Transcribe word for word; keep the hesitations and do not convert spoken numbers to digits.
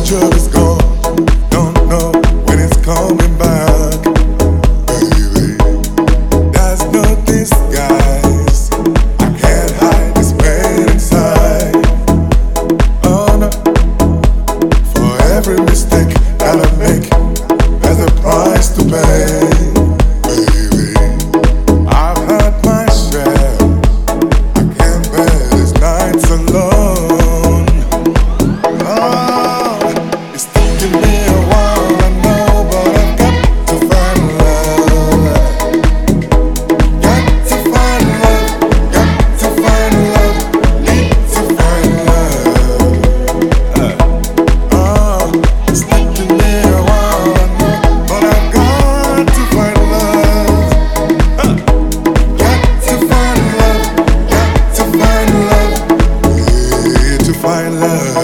future is gone, don't know when it's coming back, baby. There's no disguise, I can't hide this pain inside. Oh no, for every mistake that I make, there's a price to pay, baby. I've had my share, I can't bear these nights alone. Love.